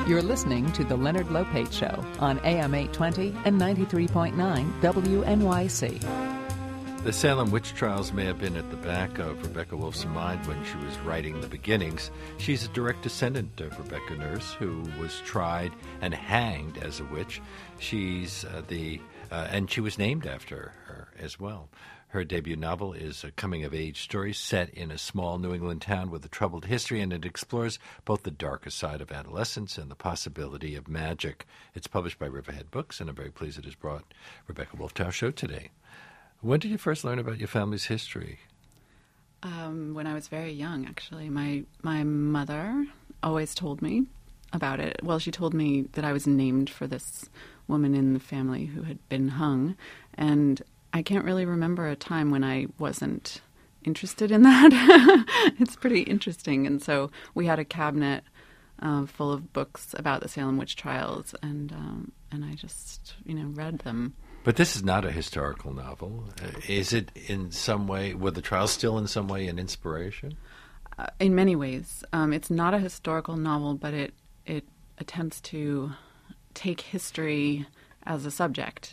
You're listening to The Leonard Lopate Show on AM 820 and 93.9 WNYC. The Salem witch trials may have been at the back of Rebecca Wolf's mind when she was writing The Beginnings. She's a direct descendant of Rebecca Nurse, who was tried and hanged as a witch. She's and she was named after her as well. Her debut novel is a coming-of-age story set in a small New England town with a troubled history, and it explores both the darker side of adolescence and the possibility of magic. It's published by Riverhead Books, and I'm very pleased it has brought Rebecca Wolf to our show today. When did you first learn about your family's history? When I was very young, actually. My mother always told me about it. Well, she told me that I was named for this woman in the family who had been hung, and I can't really remember a time when I wasn't interested in that. It's pretty interesting. And so we had a cabinet full of books about the Salem witch trials, and I just, read them. But this is not a historical novel. Is it in some way, were the trials still in some way an inspiration? In many ways. It's not a historical novel, but it attempts to take history as a subject.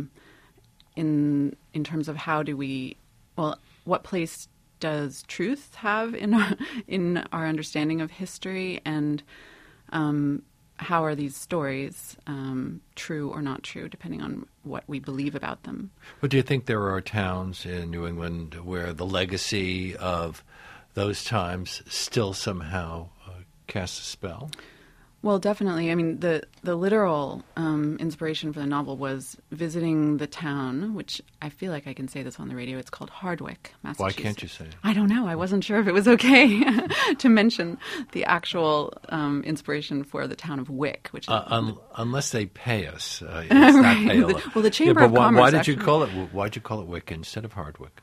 In terms of what place does truth have in our understanding of history, and how are these stories true or not true, depending on what we believe about them. But do you think there are towns in New England where the legacy of those times still somehow casts a spell? Well, definitely. I mean, the literal inspiration for the novel was visiting the town, which I feel like I can say this on the radio. It's called Hardwick, Massachusetts. Why can't you say it? I don't know. I wasn't sure if it was okay to mention the actual inspiration for the town of Wick, which is unless they pay us. It's right. not payable. Well, the Chamber of Commerce. Why did you call it? Why'd you call it Wick instead of Hardwick?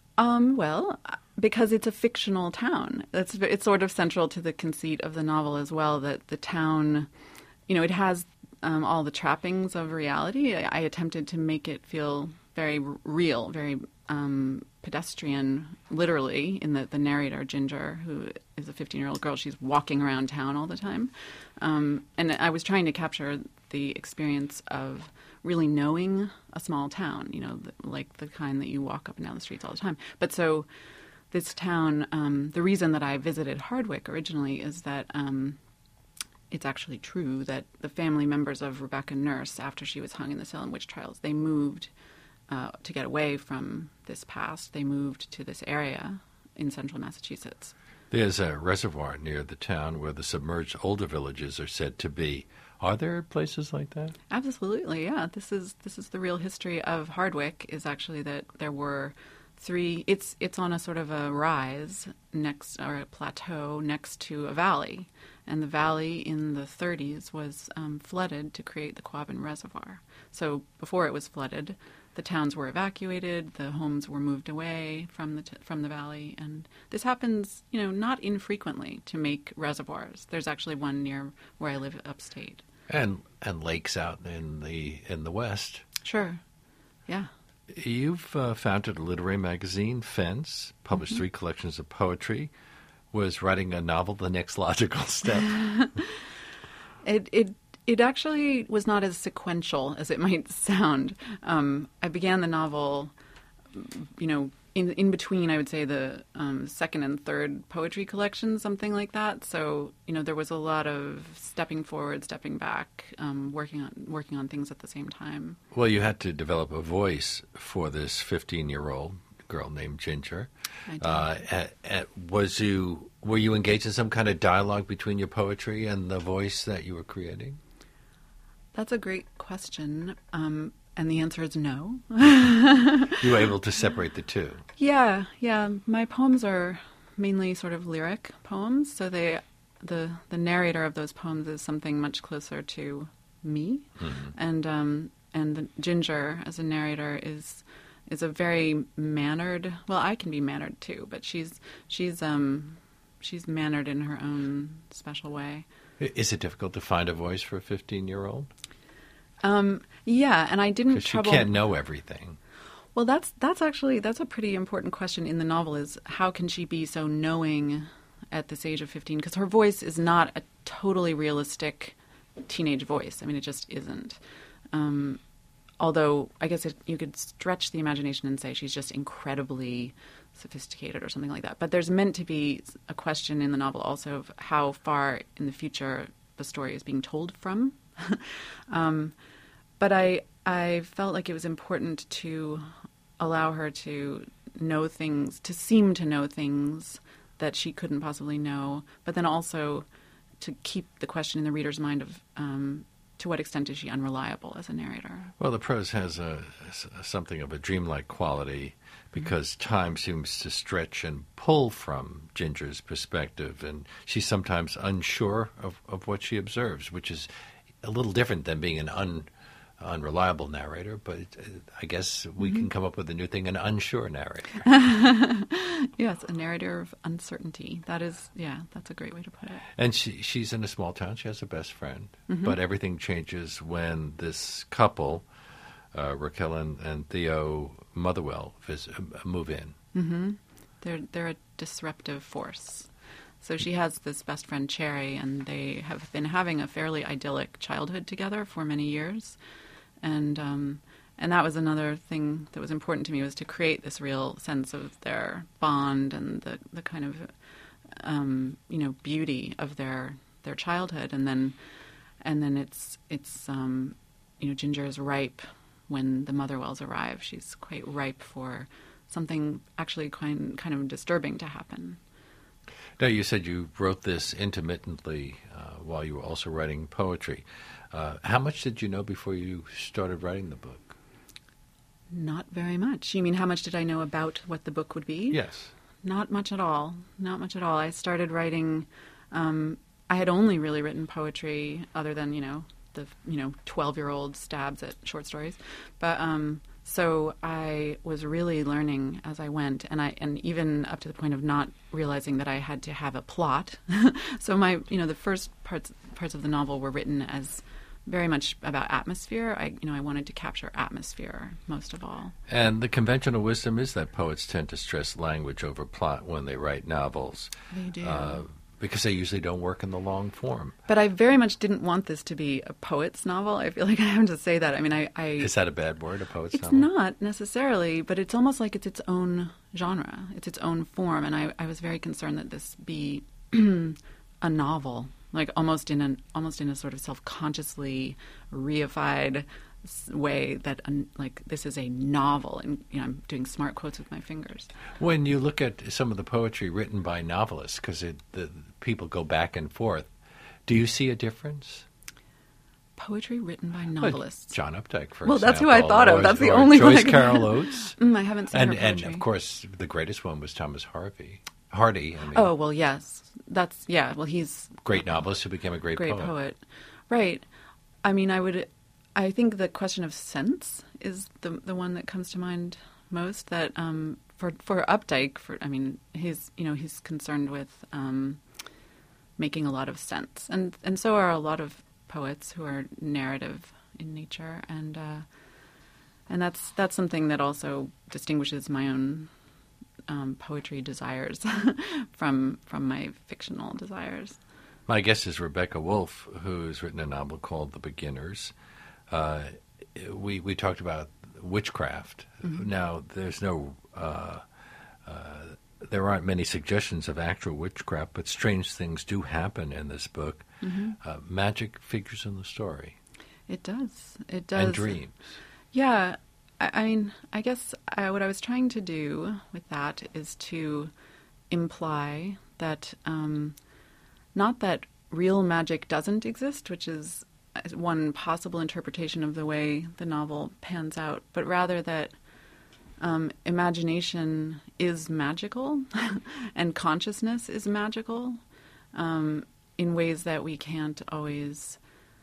Well, because it's a fictional town. It's sort of central to the conceit of the novel as well, that the town, it has all the trappings of reality. I attempted to make it feel very real, very pedestrian, literally, in the narrator, Ginger, who is a 15-year-old girl. She's walking around town all the time. And I was trying to capture the experience of really knowing a small town, like the kind that you walk up and down the streets all the time. But so this town, the reason that I visited Hardwick originally is that it's actually true that the family members of Rebecca Nurse, after she was hung in the Salem witch trials, they moved to get away from this past. They moved to this area in central Massachusetts. There's a reservoir near the town where the submerged older villages are said to be. Are there places like that? Absolutely, yeah. This is the real history of Hardwick, is actually that there were three. It's on a sort of a rise or a plateau next to a valley, and the valley in the 30s was flooded to create the Quabbin Reservoir. So before it was flooded, the towns were evacuated, the homes were moved away from the valley, and this happens, not infrequently to make reservoirs. There's actually one near where I live upstate. And lakes out in the west. Sure, yeah. You've founded a literary magazine, Fence, published 3 collections of poetry. Was writing a novel the next logical step? It actually was not as sequential as it might sound. I began the novel, in between, I would say, the second and third poetry collections, something like that. So, there was a lot of stepping forward, stepping back, working on things at the same time. Well, you had to develop a voice for this 15-year-old girl named Ginger. I did. Were you engaged in some kind of dialogue between your poetry and the voice that you were creating? That's a great question. And the answer is no. You were able to separate the two. Yeah. My poems are mainly sort of lyric poems, so the narrator of those poems is something much closer to me, and the Ginger as a narrator is a very mannered. Well, I can be mannered too, but she's mannered in her own special way. Is it difficult to find a voice for a 15-year-old? Yeah, and I didn't. Because she can't know everything. Well, that's a pretty important question in the novel, is how can she be so knowing at this age of 15? Because her voice is not a totally realistic teenage voice. I mean, it just isn't. Although I guess you could stretch the imagination and say she's just incredibly sophisticated or something like that. But there's meant to be a question in the novel also of how far in the future the story is being told from. But I felt like it was important to allow her to know things, to seem to know things that she couldn't possibly know, but then also to keep the question in the reader's mind of to what extent is she unreliable as a narrator? Well, the prose has something of a dreamlike quality because time seems to stretch and pull from Ginger's perspective, and she's sometimes unsure of what she observes, which is a little different than being an unreliable narrator, but I guess we can come up with a new thing, an unsure narrator. Yes, a narrator of uncertainty. That's a great way to put it. And she's in a small town. She has a best friend, but everything changes when this couple, Raquel and Theo Motherwell, move in. Mm-hmm. They're a disruptive force. So she has this best friend, Cherry, and they have been having a fairly idyllic childhood together for many years. And that was another thing that was important to me, was to create this real sense of their bond and the kind of beauty of their childhood. And then it's Ginger is ripe when the Motherwells arrive. She's quite ripe for something actually kind of disturbing to happen. Now, you said you wrote this intermittently while you were also writing poetry. How much did you know before you started writing the book? Not very much. You mean how much did I know about what the book would be? Yes. Not much at all. Not much at all. I started writing, I had only really written poetry other than, the 12-year-old stabs at short stories. But so I was really learning as I went, and even up to the point of not realizing that I had to have a plot. So the first parts of the novel were written as very much about atmosphere. I wanted to capture atmosphere most of all. And the conventional wisdom is that poets tend to stress language over plot when they write novels. They do. Because they usually don't work in the long form. But I very much didn't want this to be a poet's novel. I feel like I have to say that. I mean, Is that a bad word, a poet's novel? It's not necessarily, but it's almost like it's its own genre. It's its own form. And I was very concerned that this be a novel, like almost in a sort of self-consciously reified way that like this is a novel, and I'm doing smart quotes with my fingers. When you look at some of the poetry written by novelists, because the people go back and forth, do you see a difference? Poetry written by novelists. John Updike, for example. Well, that's who example, I thought of. That's the only Joyce one. Carol Oates. I haven't seen her poetry. And of course, the greatest one was Thomas Hardy. Oh well, yes, well, he's great novelist who became a great poet. Right. I mean, I think the question of sense is the one that comes to mind most. That for Updike, he's concerned with making a lot of sense, and so are a lot of poets who are narrative in nature, and that's something that also distinguishes my own poetry desires from my fictional desires. My guest is Rebecca Wolf, who's written a novel called The Beginners. We talked about witchcraft. Mm-hmm. Now, there aren't many suggestions of actual witchcraft, but strange things do happen in this book. Mm-hmm. Magic figures in the story. It does. And dreams. Yeah. I mean, I guess what I was trying to do with that is to imply that not that real magic doesn't exist, which is one possible interpretation of the way the novel pans out, but rather that imagination is magical and consciousness is magical in ways that we can't always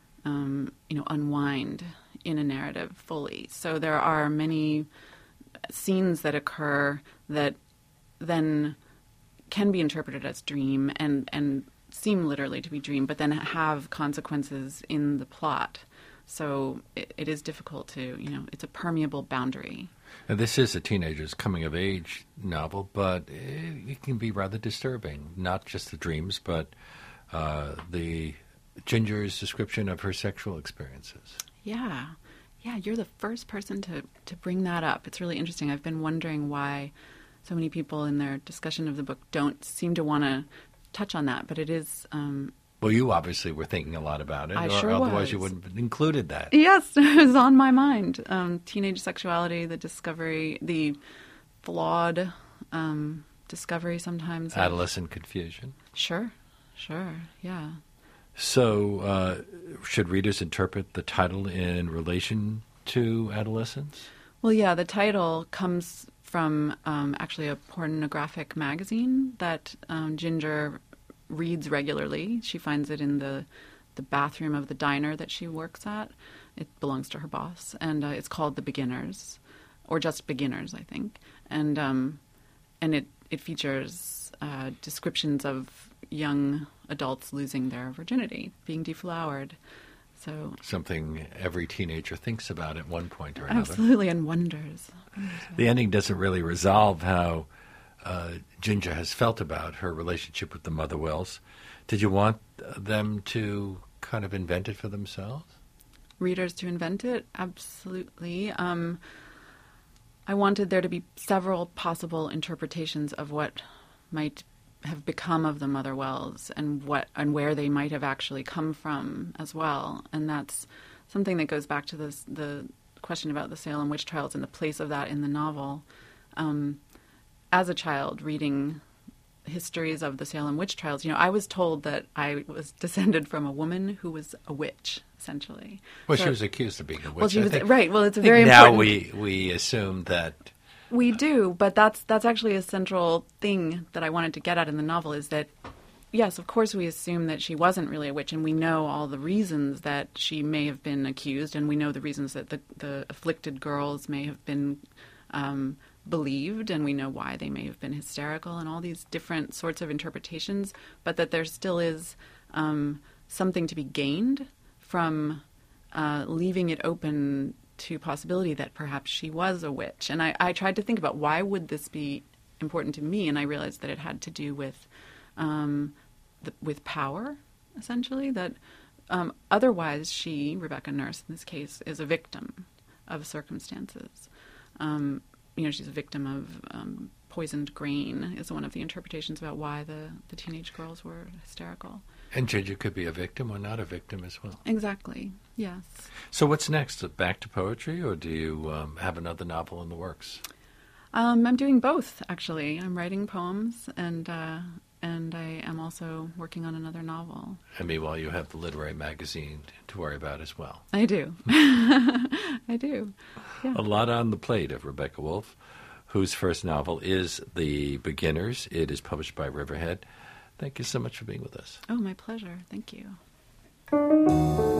unwind in a narrative fully. So there are many scenes that occur that then can be interpreted as dream and seem literally to be dream, but then have consequences in the plot. So it is difficult to, it's a permeable boundary. Now, this is a teenager's coming-of-age novel, but it can be rather disturbing. Not just the dreams, but the Ginger's description of her sexual experiences. Yeah. Yeah, you're the first person to bring that up. It's really interesting. I've been wondering why so many people in their discussion of the book don't seem to want to touch on that, but it is... well, you obviously were thinking a lot about it, I or sure otherwise was. You wouldn't have included that. Yes, it was on my mind. Teenage sexuality, the discovery, the flawed discovery sometimes. Adolescent confusion. Sure, yeah. So should readers interpret the title in relation to adolescence? Well, yeah, the title comes from actually a pornographic magazine that Ginger reads regularly. She finds it in the bathroom of the diner that she works at. It belongs to her boss, and it's called The Beginners, or just Beginners, I think. And it features descriptions of young adults losing their virginity, being deflowered. So something every teenager thinks about at one point or another. Absolutely, and wonders. The ending doesn't really resolve how Ginger has felt about her relationship with the Motherwells. Did you want them to kind of invent it for themselves? Readers to invent it? Absolutely. I wanted there to be several possible interpretations of what might have become of the Motherwells and where they might have actually come from as well. And that's something that goes back to the question about the Salem witch trials and the place of that in the novel. As a child, reading histories of the Salem witch trials, I was told that I was descended from a woman who was a witch, essentially. Well, she was accused of being a witch. Well, she was, think, right. Well, it's I very think now important. we assume that. We do, but that's actually a central thing that I wanted to get at in the novel is that, yes, of course we assume that she wasn't really a witch, and we know all the reasons that she may have been accused, and we know the reasons that the afflicted girls may have been believed, and we know why they may have been hysterical, and all these different sorts of interpretations, but that there still is something to be gained from leaving it open to possibility that perhaps she was a witch. And I tried to think about why would this be important to me, and I realized that it had to do with power, essentially, that otherwise she, Rebecca Nurse in this case, is a victim of circumstances. She's a victim of poisoned grain is one of the interpretations about why the teenage girls were hysterical. And Ginger could be a victim or not a victim as well. Exactly, yes. So what's next? Back to poetry, or do you have another novel in the works? I'm doing both, actually. I'm writing poems, and I am also working on another novel. And meanwhile, you have the literary magazine to worry about as well. I do. I do. Yeah. A lot on the plate of Rebecca Wolf, whose first novel is The Beginners. It is published by Riverhead. Thank you so much for being with us. Oh, my pleasure. Thank you.